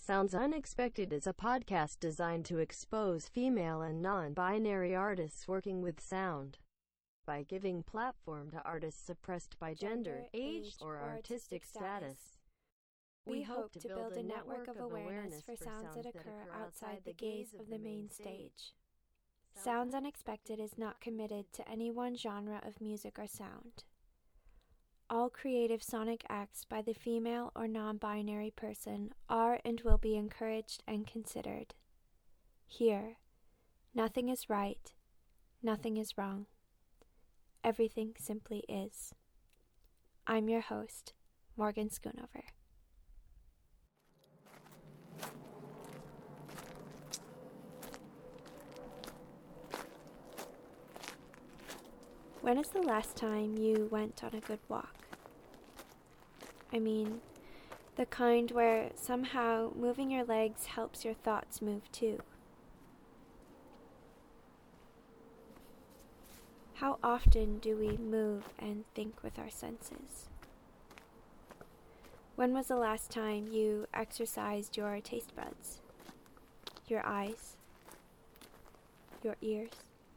Sounds Unexpected is a podcast designed to expose female and non-binary artists working with sound by giving platform to artists suppressed by gender, age, or artistic status. We hope to build a network of awareness for sounds that occur outside the gaze of the main stage. Sounds Unexpected is not committed to any one genre of music or sound. All creative sonic acts by the female or non-binary person are and will be encouraged and considered. Here, nothing is right, nothing is wrong. Everything simply is. I'm your host, Morgan Schoonover. When is the last time you went on a good walk? I mean, the kind where somehow moving your legs helps your thoughts move too. How often do we move and think with our senses? When was the last time you exercised your taste buds, your eyes, your ears?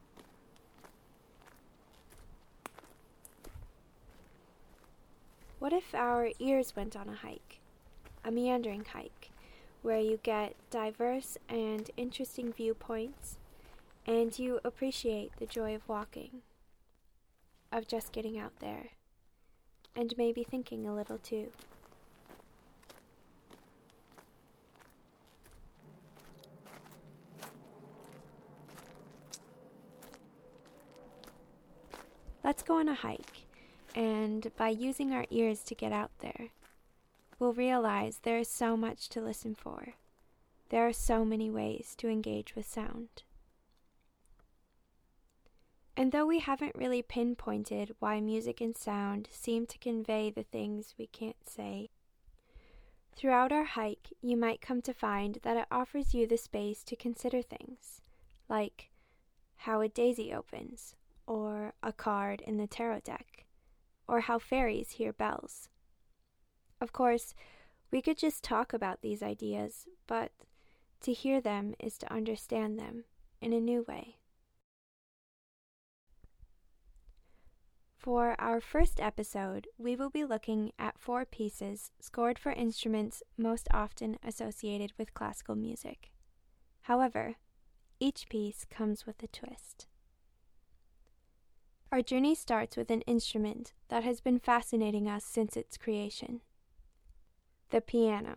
What if our ears went on a hike, a meandering hike, where you get diverse and interesting viewpoints, and you appreciate the joy of walking, of just getting out there, and maybe thinking a little too. Let's go on a hike. And by using our ears to get out there, we'll realize there is so much to listen for. There are so many ways to engage with sound. And though we haven't really pinpointed why music and sound seem to convey the things we can't say, throughout our hike you might come to find that it offers you the space to consider things, like how a daisy opens, or a card in the tarot deck, or how fairies hear bells. Of course, we could just talk about these ideas, but to hear them is to understand them in a new way. For our first episode, we will be looking at 4 pieces scored for instruments most often associated with classical music. However, each piece comes with a twist. Our journey starts with an instrument that has been fascinating us since its creation: the piano.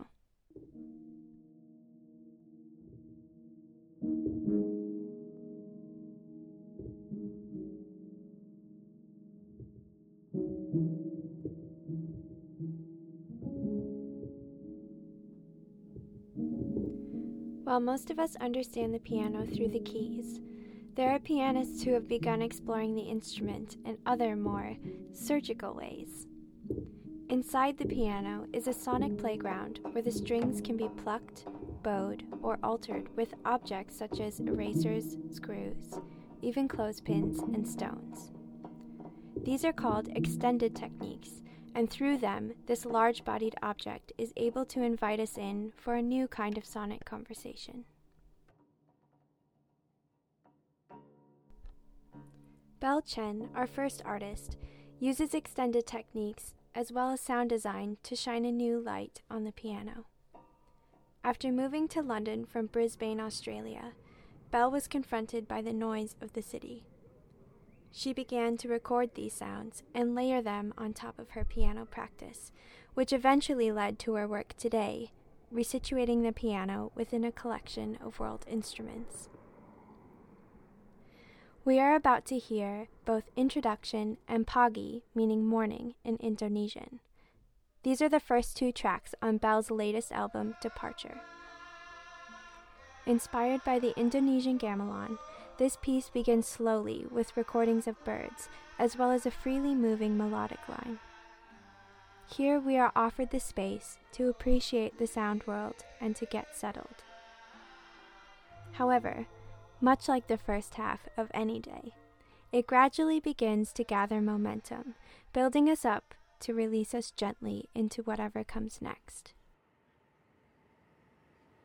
While most of us understand the piano through the keys, there are pianists who have begun exploring the instrument in other, more surgical ways. Inside the piano is a sonic playground where the strings can be plucked, bowed, or altered with objects such as erasers, screws, even clothespins and stones. These are called extended techniques, and through them, this large-bodied object is able to invite us in for a new kind of sonic conversation. Belle Chen, our first artist, uses extended techniques as well as sound design to shine a new light on the piano. After moving to London from Brisbane, Australia, Belle was confronted by the noise of the city. She began to record these sounds and layer them on top of her piano practice, which eventually led to her work today, resituating the piano within a collection of world instruments. We are about to hear both introduction and pagi, meaning morning, in Indonesian. These are the first 2 tracks on Belle's latest album, Departure. Inspired by the Indonesian gamelan, this piece begins slowly with recordings of birds, as well as a freely moving melodic line. Here we are offered the space to appreciate the sound world and to get settled. However, much like the first half of any day, it gradually begins to gather momentum, building us up to release us gently into whatever comes next.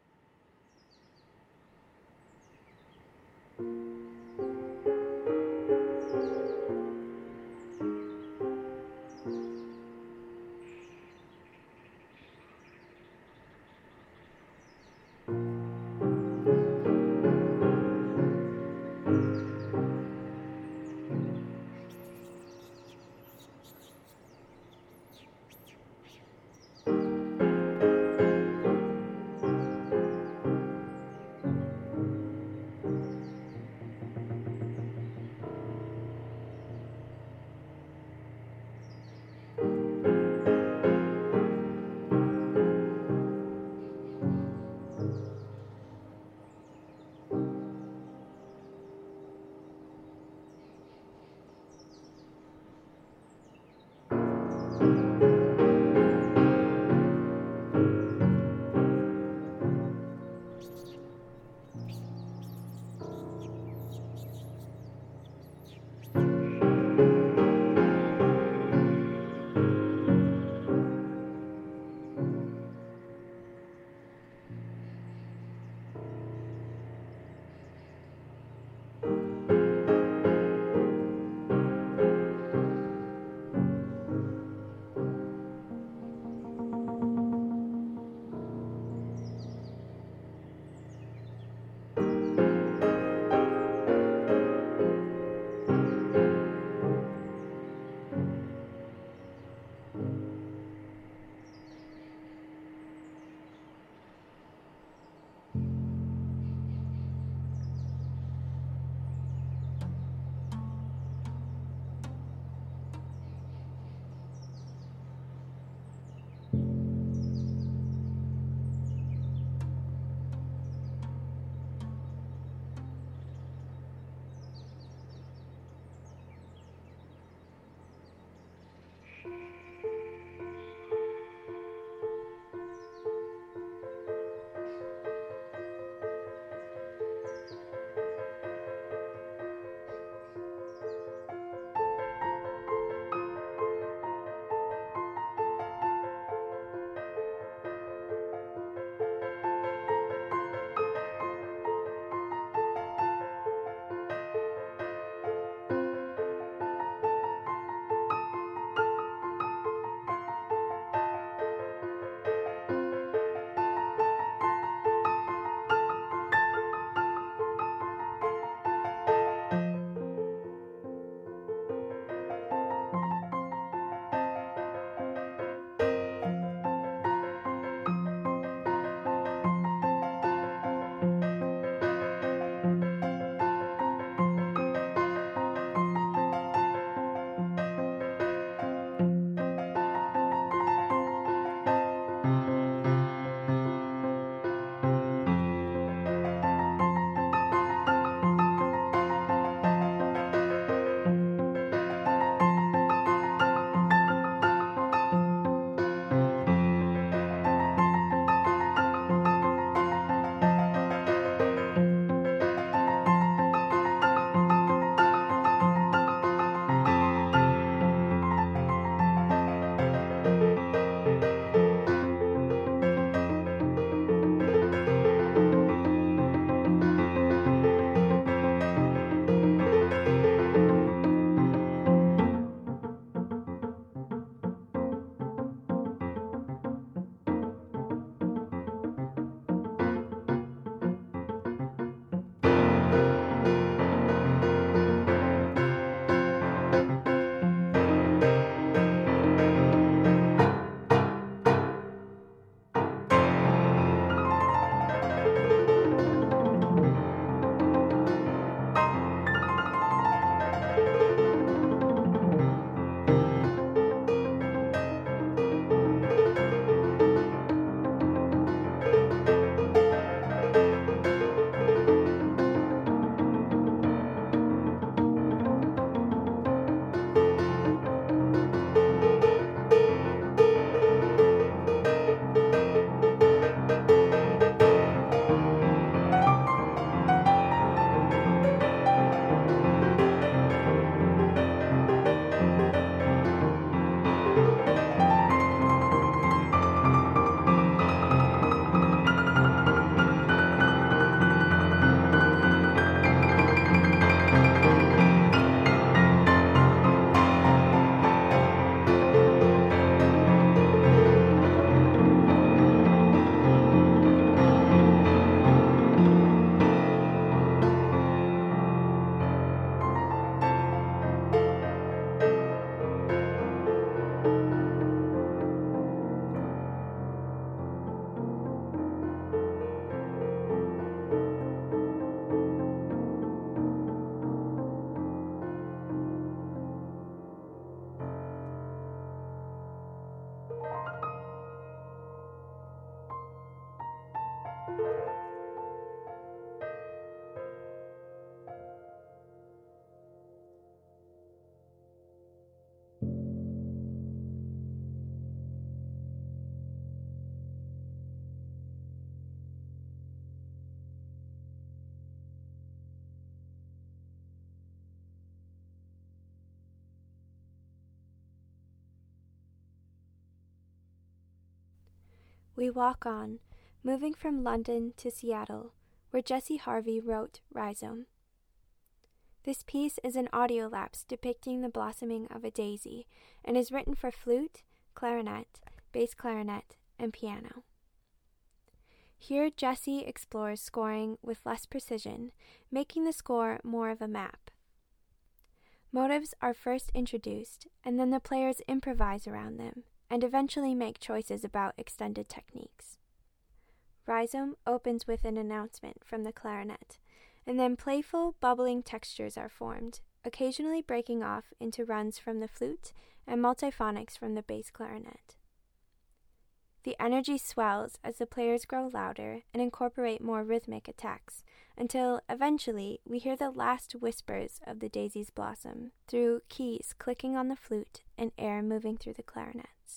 We walk on, moving from London to Seattle, where Jesse Harvey wrote Rhizome. This piece is an audio lapse depicting the blossoming of a daisy and is written for flute, clarinet, bass clarinet, and piano. Here Jesse explores scoring with less precision, making the score more of a map. Motives are first introduced, and then the players improvise around them, and eventually make choices about extended techniques. Rhizome opens with an announcement from the clarinet, and then playful, bubbling textures are formed, occasionally breaking off into runs from the flute and multiphonics from the bass clarinet. The energy swells as the players grow louder and incorporate more rhythmic attacks, until eventually we hear the last whispers of the daisy's blossom through keys clicking on the flute and air moving through the clarinets.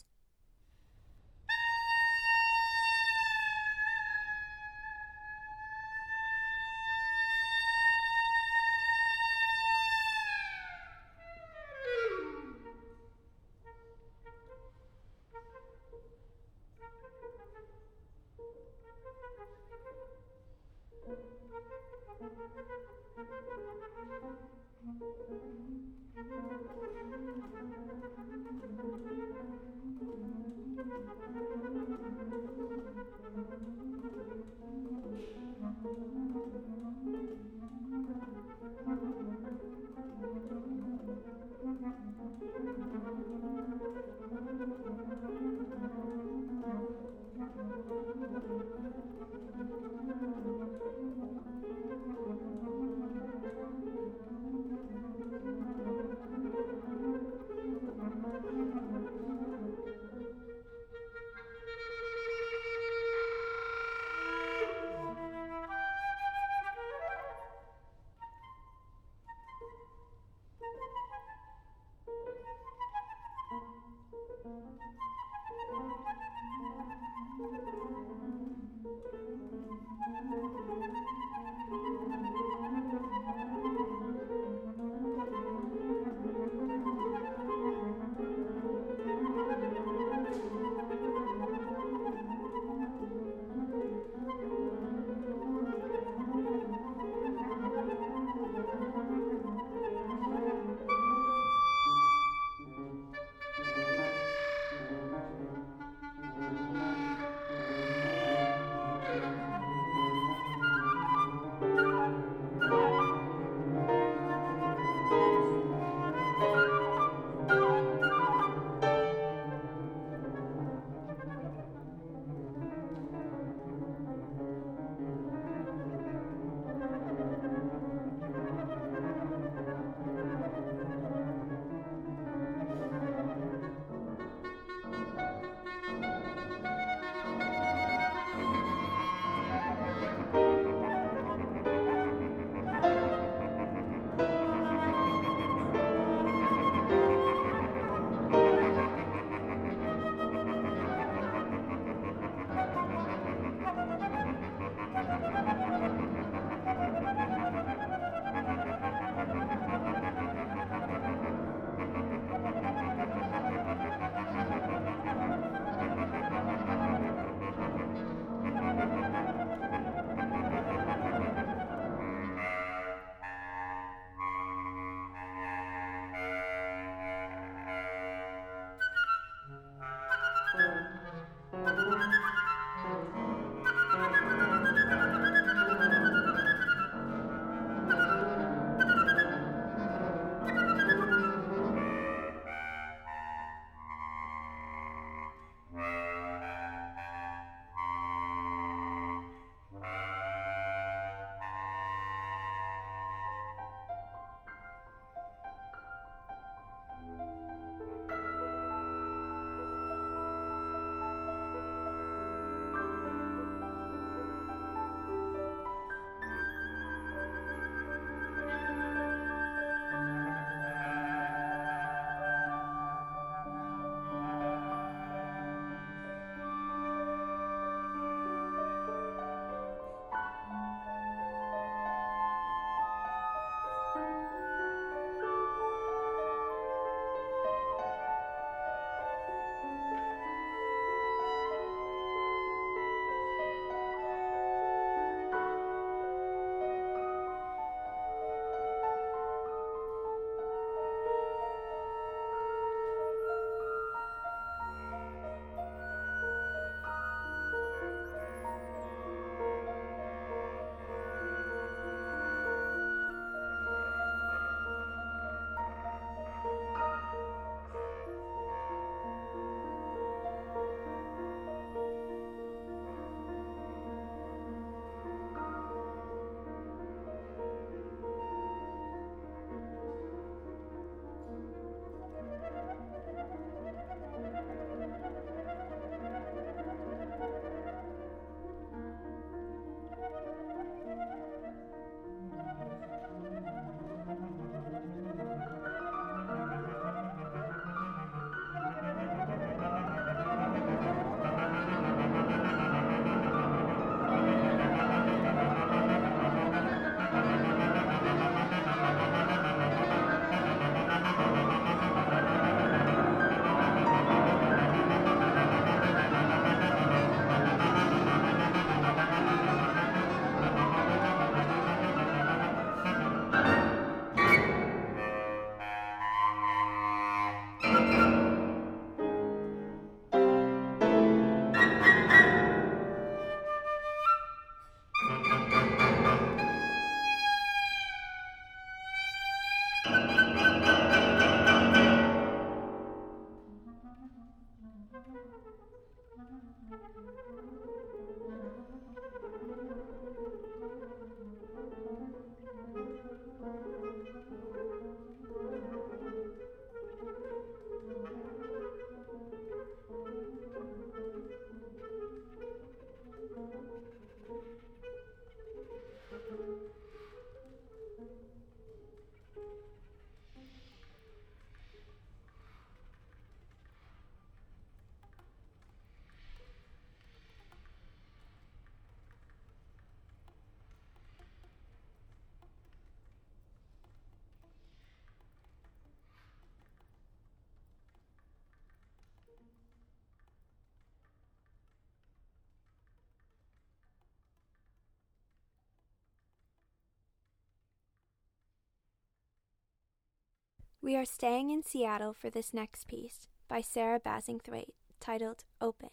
We are staying in Seattle for this next piece by Sarah Basingthwaite, titled Open.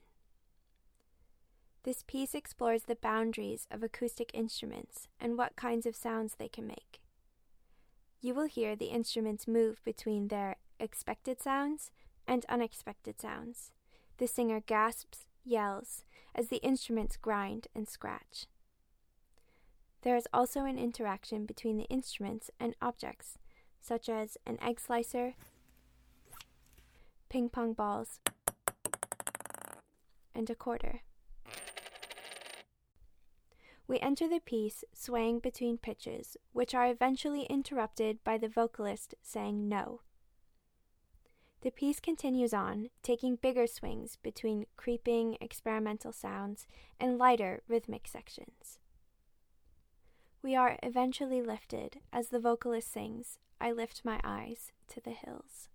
This piece explores the boundaries of acoustic instruments and what kinds of sounds they can make. You will hear the instruments move between their expected sounds and unexpected sounds. The singer gasps, yells, as the instruments grind and scratch. There is also an interaction between the instruments and objects, such as an egg slicer, ping pong balls, and a quarter. We enter the piece swaying between pitches, which are eventually interrupted by the vocalist saying no. The piece continues on, taking bigger swings between creeping experimental sounds and lighter rhythmic sections. We are eventually lifted as the vocalist sings, "I lift my eyes to the hills."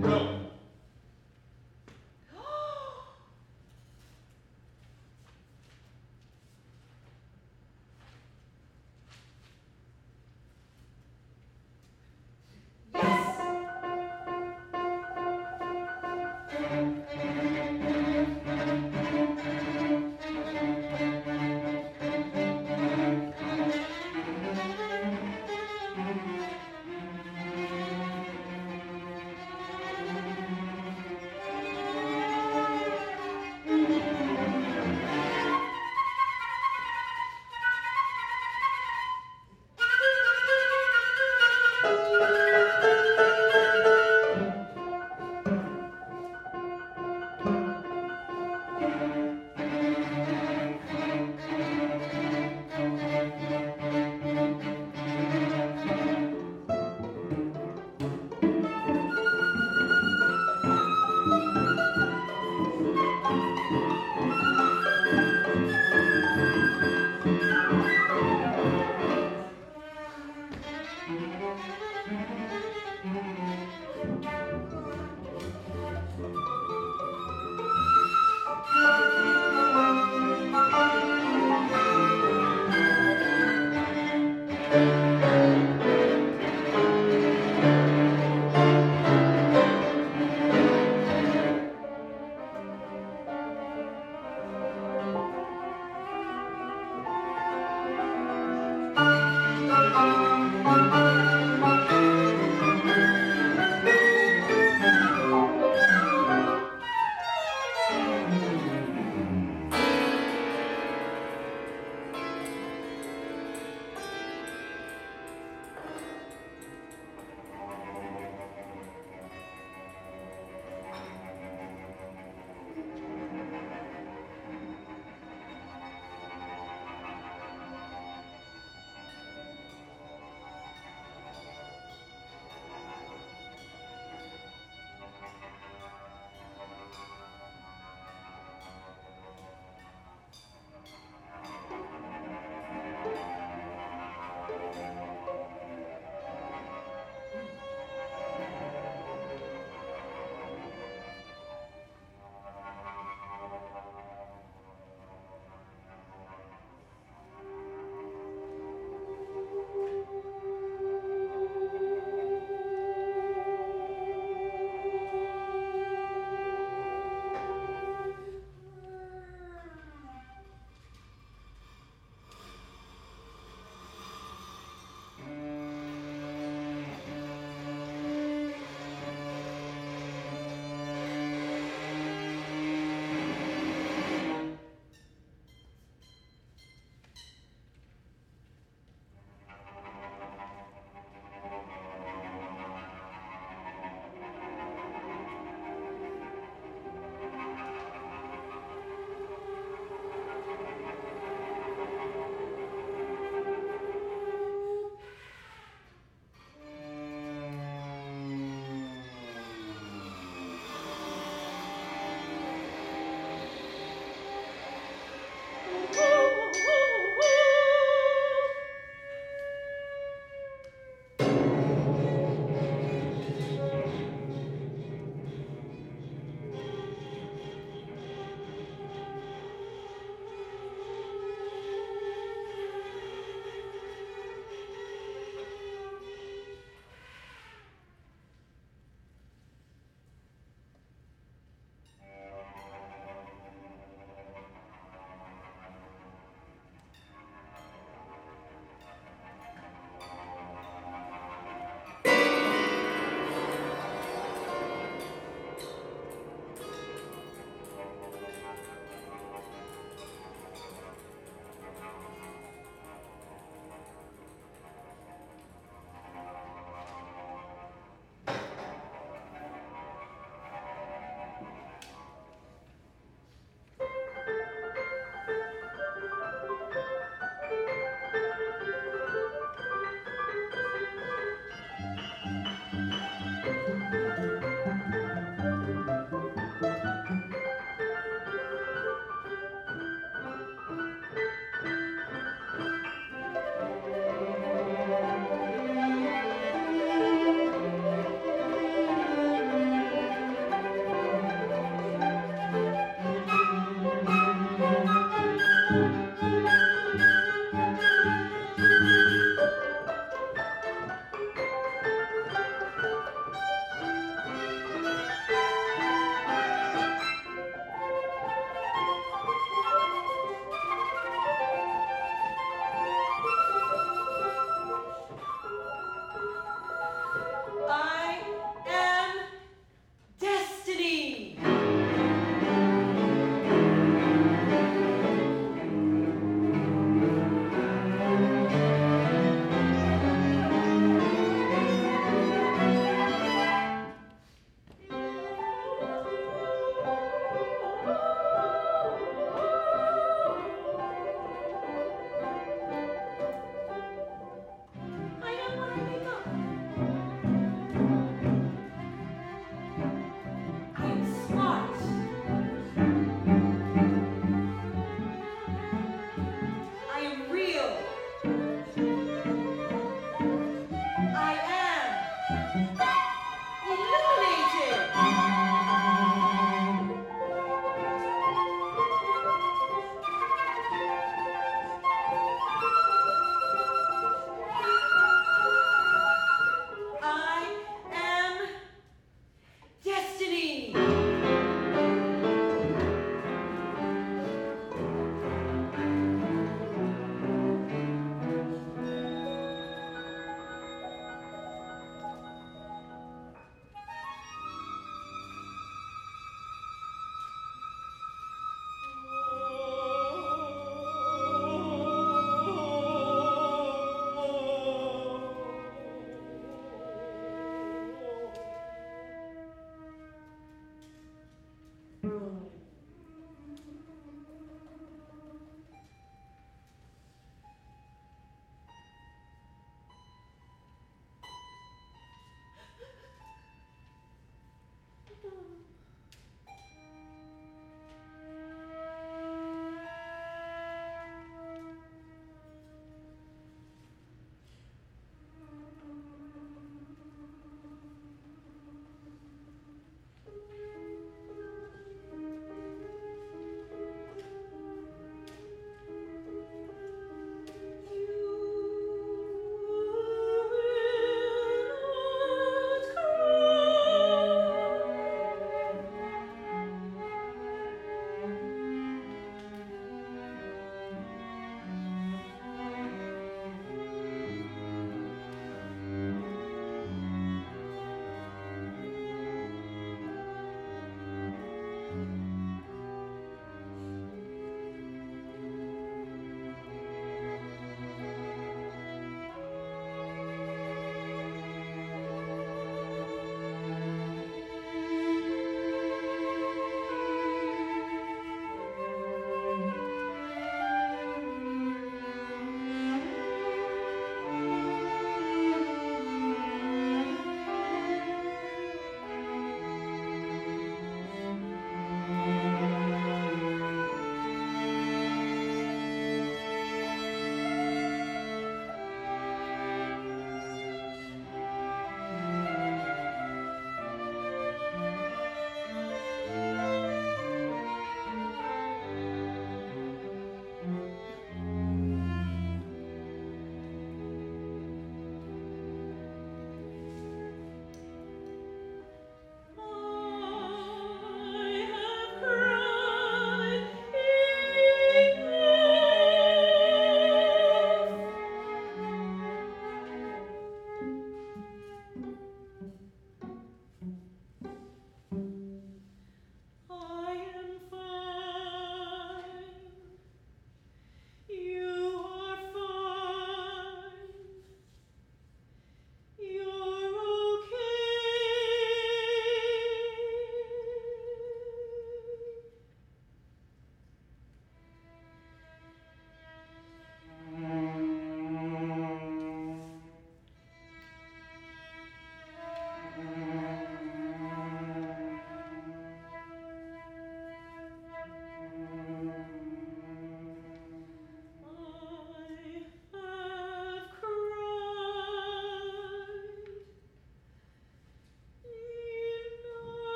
Go.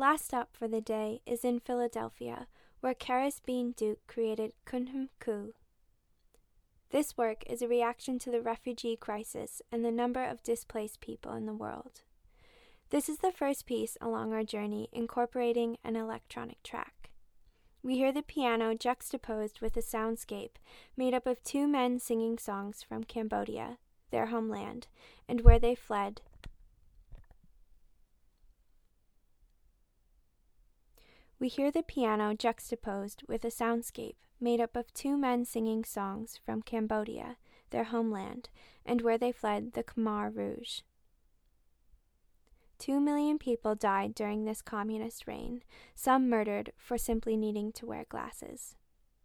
last stop for the day is in Philadelphia, where Caris Bean Duke created Kunham Ku. This work is a reaction to the refugee crisis and the number of displaced people in the world. This is the first piece along our journey incorporating an electronic track. We hear the piano juxtaposed with a soundscape made up of two men singing songs from Cambodia, their homeland, and where they fled. We hear the piano juxtaposed with a soundscape made up of two men singing songs from Cambodia, their homeland, and where they fled the Khmer Rouge. 2 million people died during this communist reign, some murdered for simply needing to wear glasses.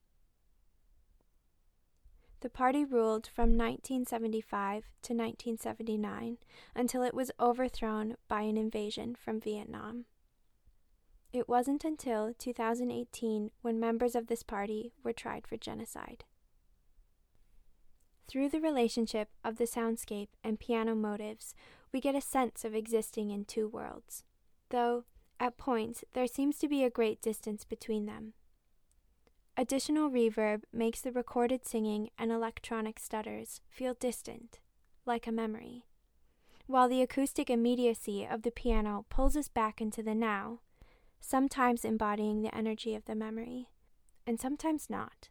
The party ruled from 1975 to 1979 until it was overthrown by an invasion from Vietnam. It wasn't until 2018 when members of this party were tried for genocide. Through the relationship of the soundscape and piano motives, we get a sense of existing in two worlds, though, at points, there seems to be a great distance between them. Additional reverb makes the recorded singing and electronic stutters feel distant, like a memory, while the acoustic immediacy of the piano pulls us back into the now, sometimes embodying the energy of the memory, and sometimes not.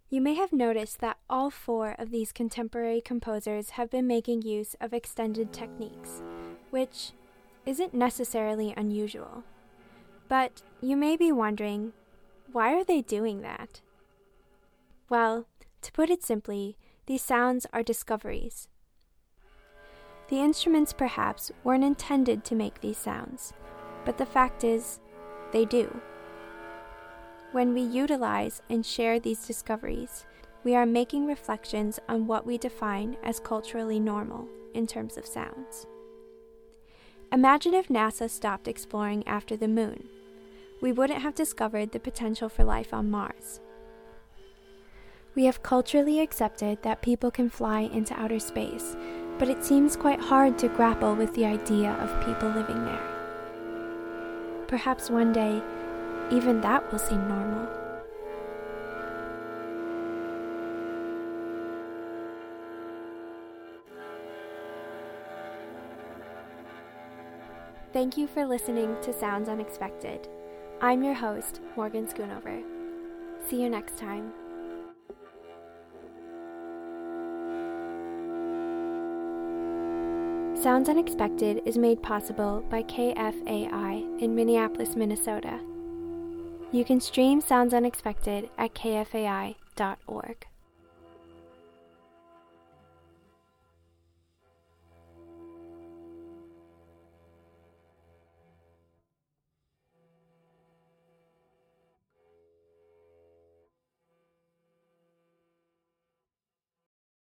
You may have noticed that all 4 of these contemporary composers have been making use of extended techniques, which isn't necessarily unusual. But you may be wondering, why are they doing that? Well, to put it simply, these sounds are discoveries. The instruments perhaps weren't intended to make these sounds, but the fact is, they do. When we utilize and share these discoveries, we are making reflections on what we define as culturally normal in terms of sounds. Imagine if NASA stopped exploring after the moon. We wouldn't have discovered the potential for life on Mars. We have culturally accepted that people can fly into outer space, but it seems quite hard to grapple with the idea of people living there. Perhaps one day, even that will seem normal. Thank you for listening to Sounds Unexpected. I'm your host, Morgan Schoonover. See you next time. Sounds Unexpected is made possible by KFAI in Minneapolis, Minnesota. You can stream Sounds Unexpected at kfai.org.